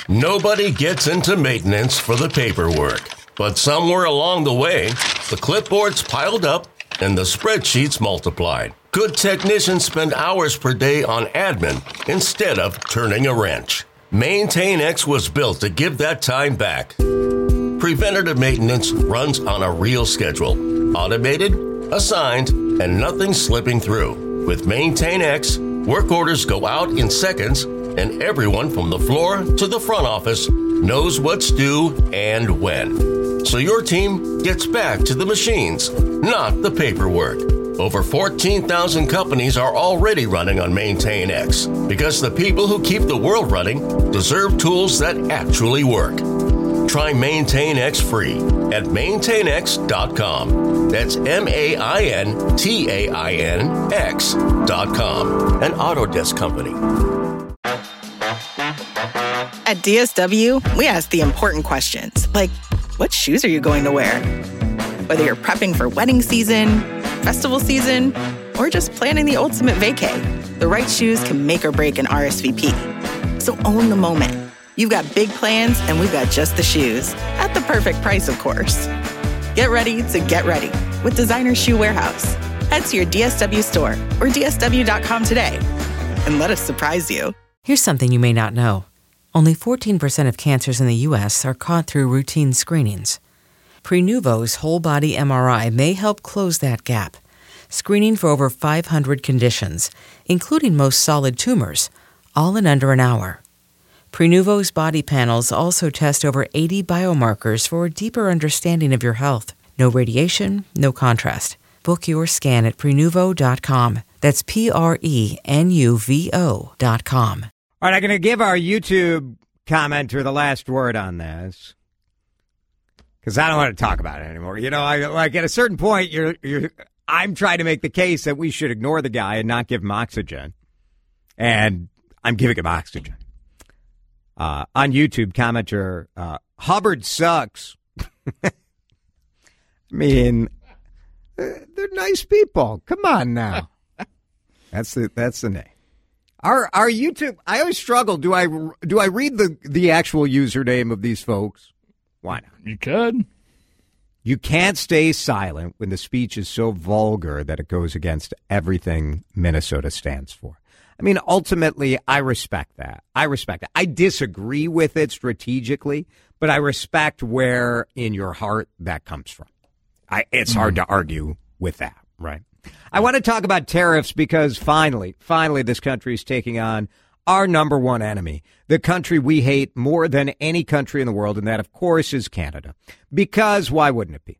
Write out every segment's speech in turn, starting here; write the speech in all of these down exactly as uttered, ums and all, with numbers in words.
Nobody gets into maintenance for the paperwork. But somewhere along the way, the clipboards piled up and the spreadsheets multiplied. Good technicians spend hours per day on admin instead of turning a wrench. MaintainX was built to give that time back. Preventative maintenance runs on a real schedule. Automated, assigned, and nothing slipping through. With MaintainX, work orders go out in seconds, and everyone from the floor to the front office knows what's due and when. So your team gets back to the machines, not the paperwork. Over fourteen thousand companies are already running on MaintainX because the people who keep the world running deserve tools that actually work. Try MaintainX free at maintain x dot com. That's M A I N T A I N X dot com. An Autodesk company. At D S W, we ask the important questions, like, what shoes are you going to wear? Whether you're prepping for wedding season, festival season, or just planning the ultimate vacay, the right shoes can make or break an R S V P. So own the moment. You've got big plans, and we've got just the shoes. At the perfect price, of course. Get ready to get ready with Designer Shoe Warehouse. Head to your D S W store or D S W dot com today and let us surprise you. Here's something you may not know. Only fourteen percent of cancers in the U S are caught through routine screenings. Prenuvo's whole-body M R I may help close that gap, screening for over five hundred conditions, including most solid tumors, all in under an hour. Prenuvo's body panels also test over eighty biomarkers for a deeper understanding of your health. No radiation, no contrast. Book your scan at prenuvo dot com. That's P R E N U V O dot com. All right, I'm going to give our YouTube commenter the last word on this because I don't want to talk about it anymore. You know, I, like at a certain point, you're, you're, I'm trying to make the case that we should ignore the guy and not give him oxygen, and I'm giving him oxygen. Uh, on YouTube, commenter, uh, Hubbard sucks. I mean, they're nice people. Come on now. That's the that's the name. Our our YouTube. I always struggle. Do I do I read the the actual username of these folks? Why not? You could. You can't stay silent when the speech is so vulgar that it goes against everything Minnesota stands for. I mean, ultimately, I respect that. I respect it. I disagree with it strategically, but I respect where in your heart that comes from. I, it's mm-hmm. hard to argue with that, right? I want to talk about tariffs because finally, finally, this country is taking on our number one enemy, the country we hate more than any country in the world, and that, of course, is Canada. Because why wouldn't it be?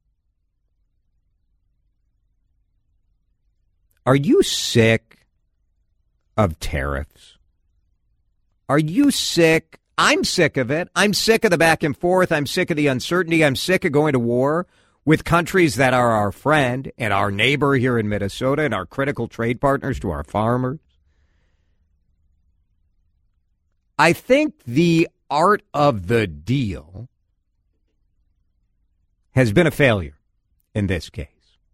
Are you sick of tariffs? Are you sick? I'm sick of it. I'm sick of the back and forth. I'm sick of the uncertainty. I'm sick of going to war with countries that are our friend and our neighbor here in Minnesota and our critical trade partners to our farmers. I think the art of the deal has been a failure in this case.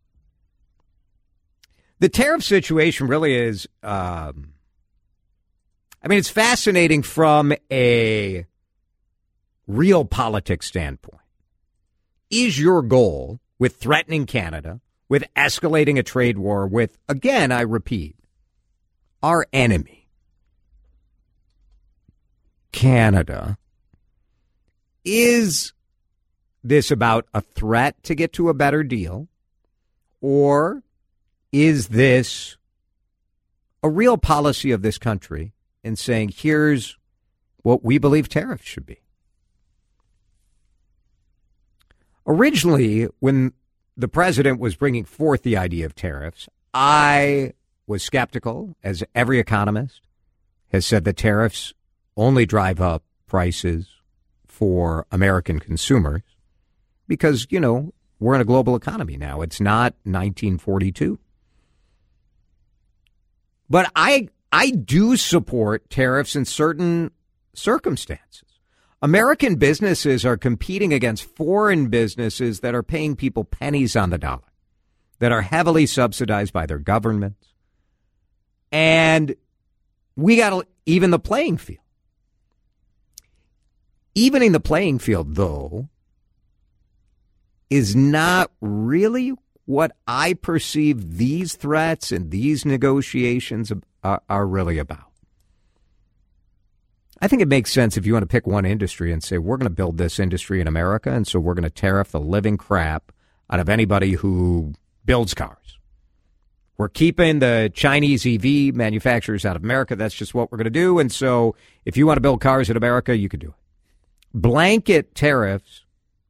The tariff situation really is, um, I mean, it's fascinating from a real politics standpoint. Is your goal with threatening Canada, with escalating a trade war with, again, I repeat, our enemy, Canada, is this about a threat to get to a better deal, or is this a real policy of this country in saying, here's what we believe tariffs should be? Originally, when the president was bringing forth the idea of tariffs, I was skeptical, as every economist has said that tariffs only drive up prices for American consumers because, you know, we're in a global economy now. It's not nineteen forty-two. But I I do support tariffs in certain circumstances. American businesses are competing against foreign businesses that are paying people pennies on the dollar, that are heavily subsidized by their governments. And we got to even the playing field. Evening the playing field, though, is not really what I perceive these threats and these negotiations are, are really about. I think it makes sense if you want to pick one industry and say, we're going to build this industry in America, and so we're going to tariff the living crap out of anybody who builds cars. We're keeping the Chinese E V manufacturers out of America. That's just what we're going to do. And so if you want to build cars in America, you can do it. Blanket tariffs,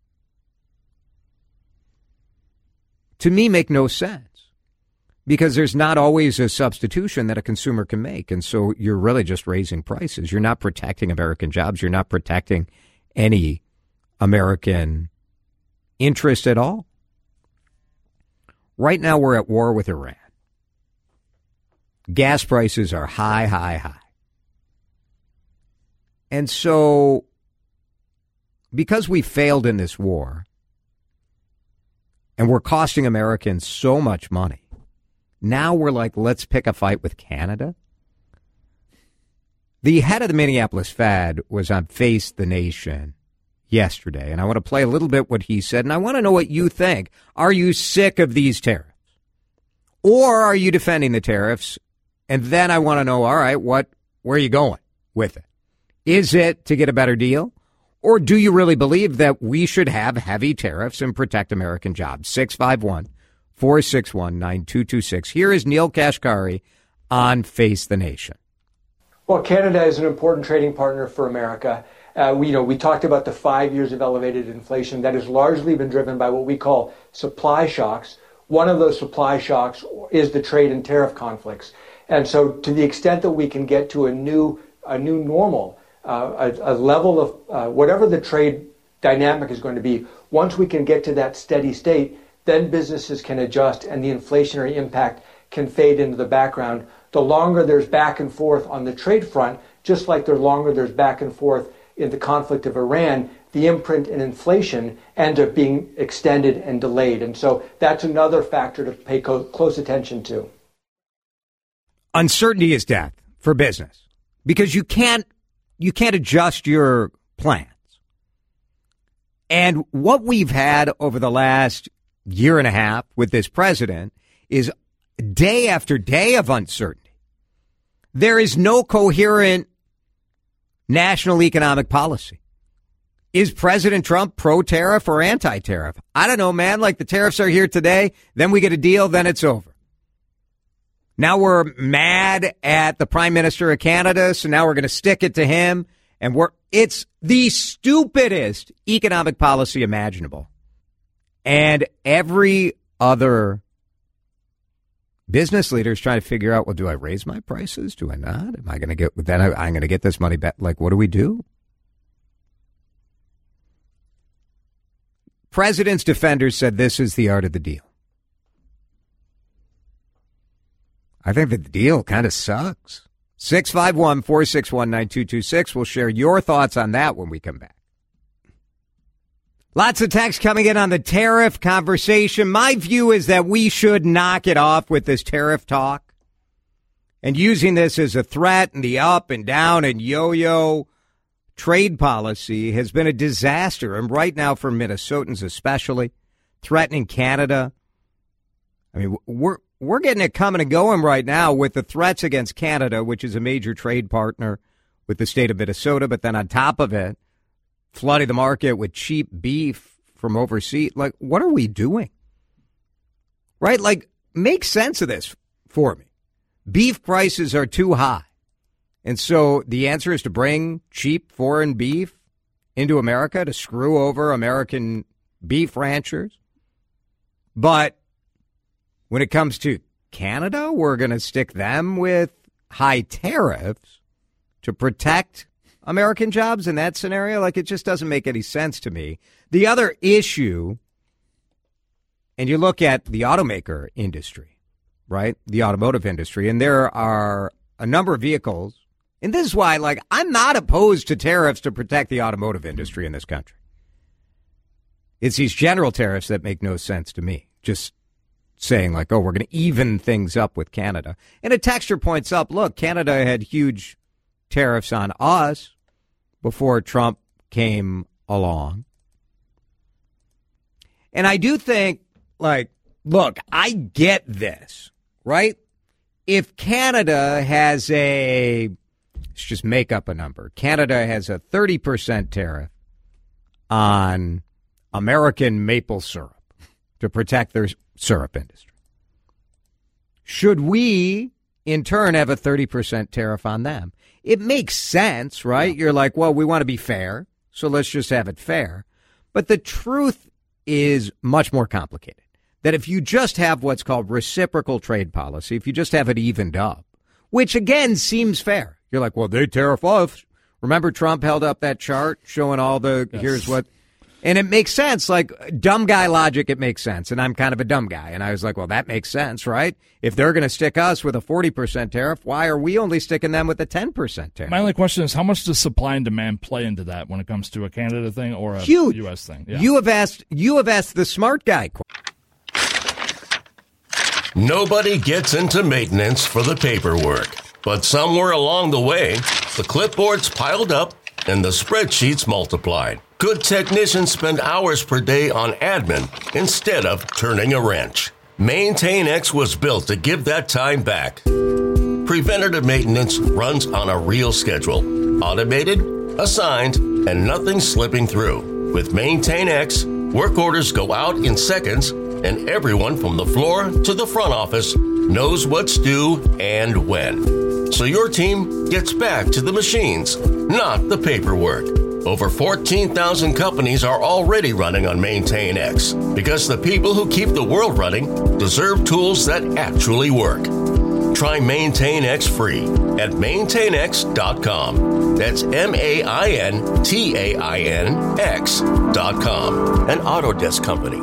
to me, make no sense because there's not always a substitution that a consumer can make. And so you're really just raising prices. You're not protecting American jobs. You're not protecting any American interest at all. Right now, we're at war with Iran. Gas prices are high, high, high. And so because we failed in this war and we're costing Americans so much money, now we're like, let's pick a fight with Canada. The head of the Minneapolis Fed was on Face the Nation yesterday, and I want to play a little bit what he said, and I want to know what you think. Are you sick of these tariffs? Or are you defending the tariffs? And then I want to know, all right, what, where are you going with it? Is it to get a better deal? Or do you really believe that we should have heavy tariffs and protect American jobs? six five one, four six one, nine two two six. Here is Neel Kashkari on Face the Nation. Well, Canada is an important trading partner for America. Uh, we, you know, we talked about the five years of elevated inflation that has largely been driven by what we call supply shocks. One of those supply shocks is the trade and tariff conflicts. And so to the extent that we can get to a new a new normal, uh, a, a level of uh, whatever the trade dynamic is going to be, once we can get to that steady state, then businesses can adjust and the inflationary impact can fade into the background. The longer there's back and forth on the trade front, just like the longer there's back and forth in the conflict of Iran, the imprint in inflation ends up being extended and delayed. And so that's another factor to pay co- close attention to. Uncertainty is death for business because you can't you can't adjust your plans. And what we've had over the last year and a half with this president is day after day of uncertainty. There is no coherent national economic policy. Is President Trump pro-tariff or anti-tariff? I don't know, man. Like the tariffs are here today, then we get a deal, then it's over. Now we're mad at the Prime Minister of Canada, so now we're going to stick it to him. And we're it's the stupidest economic policy imaginable. And every other business leader is trying to figure out, well, do I raise my prices? Do I not? Am I going to get, then I, I'm going to get this money back. Like, what do we do? President's defenders said this is the art of the deal. I think that the deal kind of sucks. six five one, four six one, nine two two six. We'll share your thoughts on that when we come back. Lots of text coming in on the tariff conversation. My view is that we should knock it off with this tariff talk and using this as a threat, and the up and down and yo-yo trade policy has been a disaster. And right now for Minnesotans especially, threatening Canada. I mean, we're we're getting it coming and going right now with the threats against Canada, which is a major trade partner with the state of Minnesota. But then on top of it, flooding the market with cheap beef from overseas. Like, what are we doing? Right? Like, make sense of this for me. Beef prices are too high. And so the answer is to bring cheap foreign beef into America to screw over American beef ranchers. But when it comes to Canada, we're going to stick them with high tariffs to protect American jobs in that scenario. Like, it just doesn't make any sense to me. The other issue, and you look at the automaker industry, right? The automotive industry, and there are a number of vehicles. And this is why, like, I'm not opposed to tariffs to protect the automotive industry in this country. It's these general tariffs that make no sense to me. Just saying, like, oh, we're going to even things up with Canada. And a texter points up, look, Canada had huge tariffs on us before Trump came along. And I do think, like, look, I get this, right? If Canada has a, let's just make up a number. Canada has a thirty percent tariff on American maple syrup to protect their syrup industry. Should we, in turn, have a thirty percent tariff on them? It makes sense, right? Yeah. You're like, well, we want to be fair, so let's just have it fair. But the truth is much more complicated. That if you just have what's called reciprocal trade policy, if you just have it evened up, which again seems fair. You're like, well, they tariff off. Remember Trump held up that chart showing all the, yes. here's what, and it makes sense. Like dumb guy logic, it makes sense. And I'm kind of a dumb guy. And I was like, well, that makes sense, right? If they're going to stick us with a forty percent tariff, why are we only sticking them with a ten percent tariff? My only question is, how much does supply and demand play into that when it comes to a Canada thing or a Huge. U S thing? Yeah. You have asked, you have asked the smart guy question. Nobody gets into maintenance for the paperwork, but somewhere along the way, the clipboards piled up and the spreadsheets multiplied. Good technicians spend hours per day on admin instead of turning a wrench. MaintainX was built to give that time back. Preventative maintenance runs on a real schedule, automated, assigned, and nothing slipping through. With MaintainX, work orders go out in seconds, and everyone from the floor to the front office knows what's due and when. So your team gets back to the machines, not the paperwork. Over fourteen thousand companies are already running on MaintainX because the people who keep the world running deserve tools that actually work. Try MaintainX free at maintain x dot com. That's M A I N T A I N X dot com. An Autodesk company.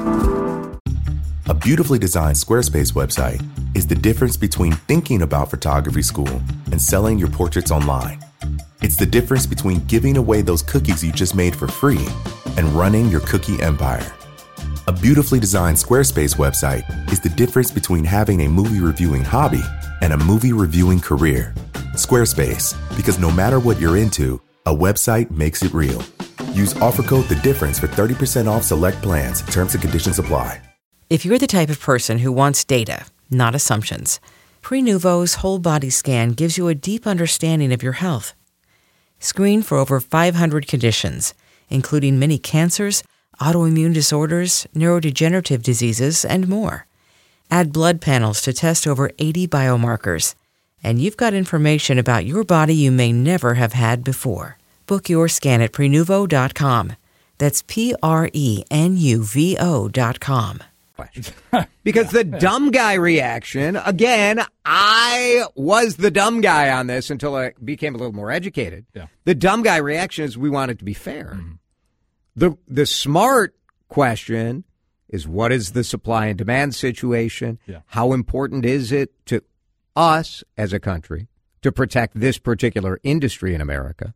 A beautifully designed Squarespace website is the difference between thinking about photography school and selling your portraits online. It's the difference between giving away those cookies you just made for free and running your cookie empire. A beautifully designed Squarespace website is the difference between having a movie reviewing hobby and a movie reviewing career. Squarespace, because no matter what you're into, a website makes it real. Use offer code The Difference for thirty percent off select plans. Terms and conditions apply. If you're the type of person who wants data, not assumptions, Prenuvo's whole body scan gives you a deep understanding of your health. Screen for over five hundred conditions, including many cancers, autoimmune disorders, neurodegenerative diseases, and more. Add blood panels to test over eighty biomarkers, and you've got information about your body you may never have had before. Book your scan at Prenuvo dot com. That's P R E N U V O dot com. Because the dumb guy reaction, again, I was the dumb guy on this until I became a little more educated. Yeah. The dumb guy reaction is we want it to be fair. Mm-hmm. The the smart question is, what is the supply and demand situation? Yeah. How important is it to us as a country to protect this particular industry in America?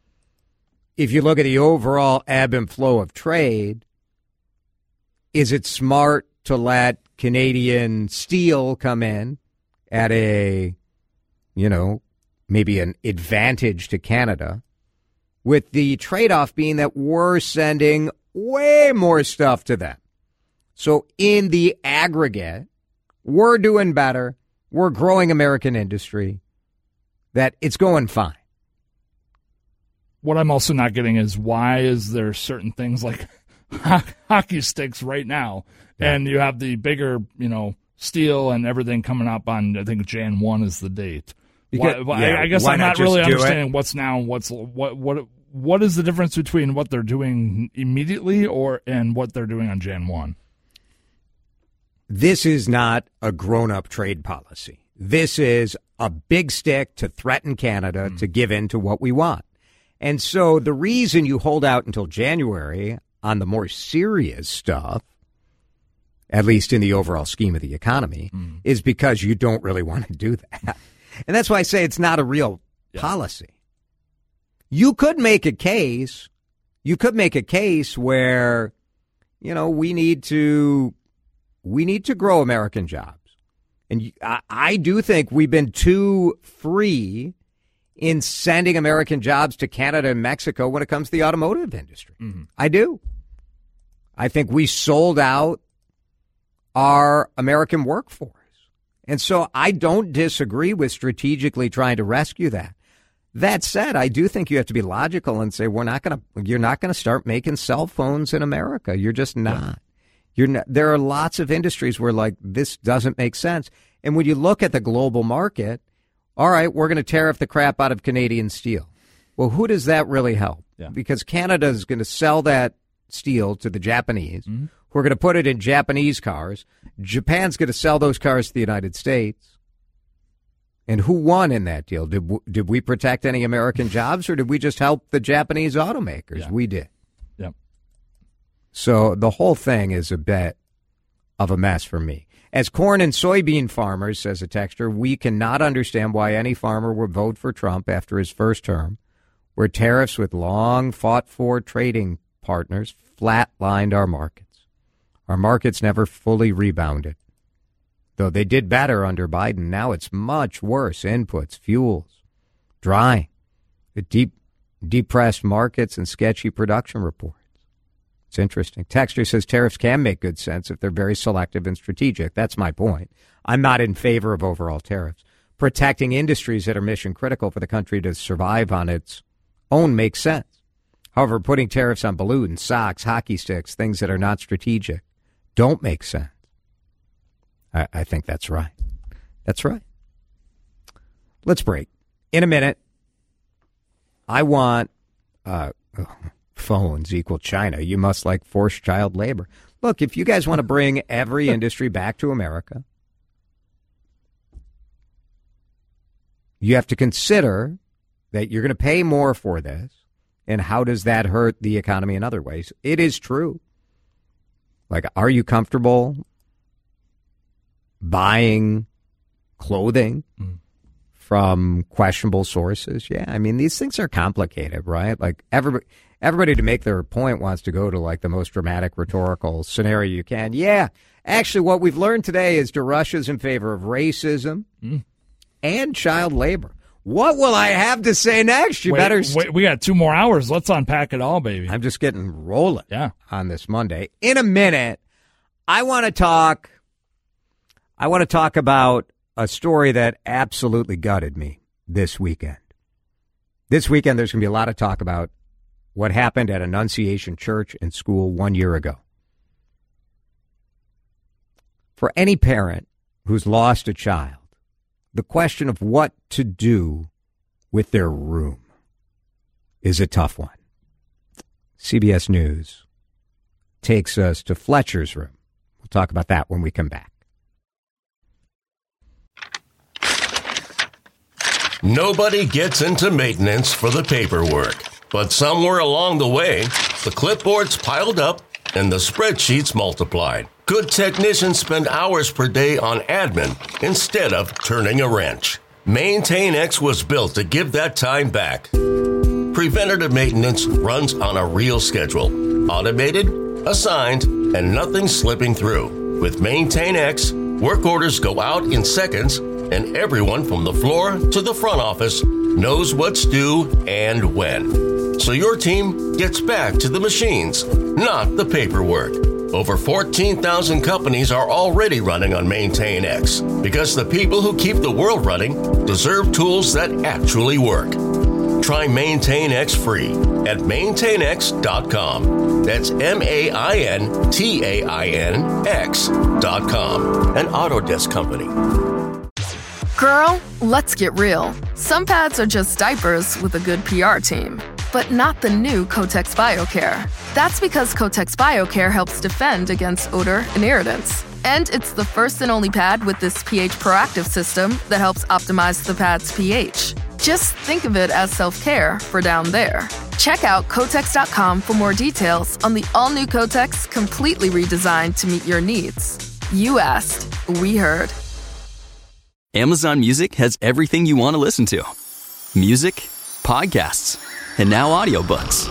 If you look at the overall ebb and flow of trade, is it smart to let Canadian steel come in at a, you know, maybe an advantage to Canada, with the trade-off being that we're sending way more stuff to them? So in the aggregate, we're doing better. We're growing American industry, that it's going fine. What I'm also not getting is, why is there certain things like hockey sticks right now, yeah. and you have the bigger, you know, steel and everything coming up on, I think January first is the date. Because, why, yeah, I, I guess why I'm not not really just do understanding it? what's now, what's what what what is the difference between what they're doing immediately or and what they're doing on January first? This is not a grown-up trade policy. This is a big stick to threaten Canada mm. to give in to what we want. And so the reason you hold out until January on the more serious stuff, at least in the overall scheme of the economy, mm. is because you don't really want to do that. And that's why I say it's not a real yeah. policy. You could make a case, you could make a case where, you know, we need to, we need to grow American jobs. And I, I do think we've been too free in sending American jobs to Canada and Mexico when it comes to the automotive industry. Mm-hmm. I do. I think we sold out our American workforce. And so I don't disagree with strategically trying to rescue that. That said, I do think you have to be logical and say, we're not going to, you're not going to start making cell phones in America. You're just not. Yeah. You're not. There are lots of industries where like this doesn't make sense. And when you look at the global market, all right, we're going to tariff the crap out of Canadian steel. Well, who does that really help? Yeah. Because Canada is going to sell that steel to the Japanese. Mm-hmm. We're going to put it in Japanese cars. Japan's going to sell those cars to the United States. And who won in that deal? Did did we protect any American jobs, or did we just help the Japanese automakers? Yeah. We did. Yep. So the whole thing is a bit of a mess for me. As corn and soybean farmers, says a texter, we cannot understand why any farmer would vote for Trump after his first term, where tariffs with long fought-for trading partners flatlined our markets. Our markets never fully rebounded. Though they did better under Biden, now it's much worse. Inputs, fuels, drying, the deep, depressed markets and sketchy production reports. It's interesting. Texter says tariffs can make good sense if they're very selective and strategic. That's my point. I'm not in favor of overall tariffs. Protecting industries that are mission critical for the country to survive on its own makes sense. However, putting tariffs on balloons, socks, hockey sticks, things that are not strategic, don't make sense. I, I think that's right. That's right. Let's break. In a minute, I want uh, phones equal China. You must like forced child labor. Look, if you guys want to bring every industry back to America, you have to consider that you're going to pay more for this. And how does that hurt the economy in other ways? It is true. Like, are you comfortable buying clothing mm. from questionable sources? Yeah, I mean, these things are complicated, right? Like, everybody, everybody to make their point wants to go to, like, the most dramatic rhetorical scenario you can. Yeah, actually, what we've learned today is that Russia's in favor of racism mm. and child labor. What will I have to say next? You wait, better... St- wait, we got two more hours. Let's unpack it all, baby. I'm just getting rolling yeah. on this Monday. In a minute, I want to talk... I want to talk about a story that absolutely gutted me this weekend. This weekend, there's going to be a lot of talk about what happened at Annunciation Church and School one year ago. For any parent who's lost a child, the question of what to do with their room is a tough one. C B S News takes us to Fletcher's room. We'll talk about that when we come back. Nobody gets into maintenance for the paperwork, but somewhere along the way, the clipboards piled up and the spreadsheets multiplied. Good technicians spend hours per day on admin instead of turning a wrench. MaintainX was built to give that time back. Preventative maintenance runs on a real schedule, automated, assigned, and nothing slipping through. With MaintainX, work orders go out in seconds, and everyone from the floor to the front office knows what's due and when. So your team gets back to the machines, not the paperwork. Over fourteen thousand companies are already running on MaintainX because the people who keep the world running deserve tools that actually work. Try MaintainX free at maintainx dot com. That's M A I N T A I N X dot com. An Autodesk company. Girl, let's get real. Some pads are just diapers with a good P R team, but not the new Kotex BioCare. That's because Kotex BioCare helps defend against odor and irritants. And it's the first and only pad with this pH proactive system that helps optimize the pad's pH. Just think of it as self-care for down there. Check out Kotex dot com for more details on the all-new Kotex, completely redesigned to meet your needs. You asked, we heard. Amazon Music has everything you want to listen to. Music, podcasts, and now audiobooks.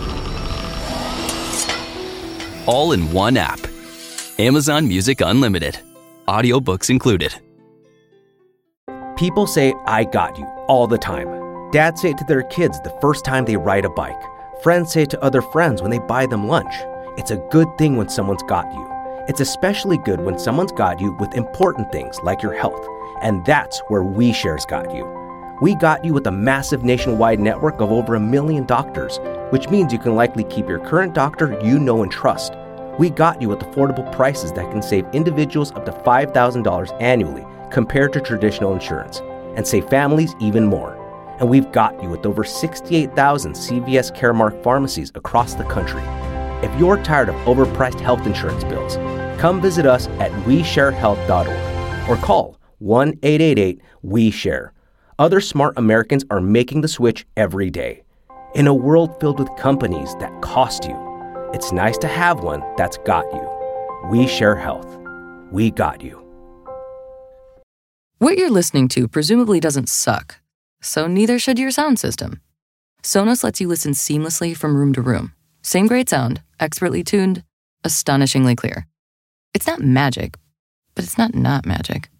All in one app. Amazon Music Unlimited. Audiobooks included. People say, I got you, all the time. Dads say it to their kids the first time they ride a bike. Friends say it to other friends when they buy them lunch. It's a good thing when someone's got you. It's especially good when someone's got you with important things like your health. And that's where WeShare's got you. We got you with a massive nationwide network of over a million doctors, which means you can likely keep your current doctor you know and trust. We got you with affordable prices that can save individuals up to five thousand dollars annually compared to traditional insurance, and save families even more. And we've got you with over sixty-eight thousand C V S Caremark pharmacies across the country. If you're tired of overpriced health insurance bills, come visit us at we share health dot org or call one eight eight eight we share. Other smart Americans are making the switch every day. In a world filled with companies that cost you, it's nice to have one that's got you. We Share Health. We got you. What you're listening to presumably doesn't suck, so neither should your sound system. Sonos lets you listen seamlessly from room to room. Same great sound, expertly tuned, astonishingly clear. It's not magic, but it's not not magic.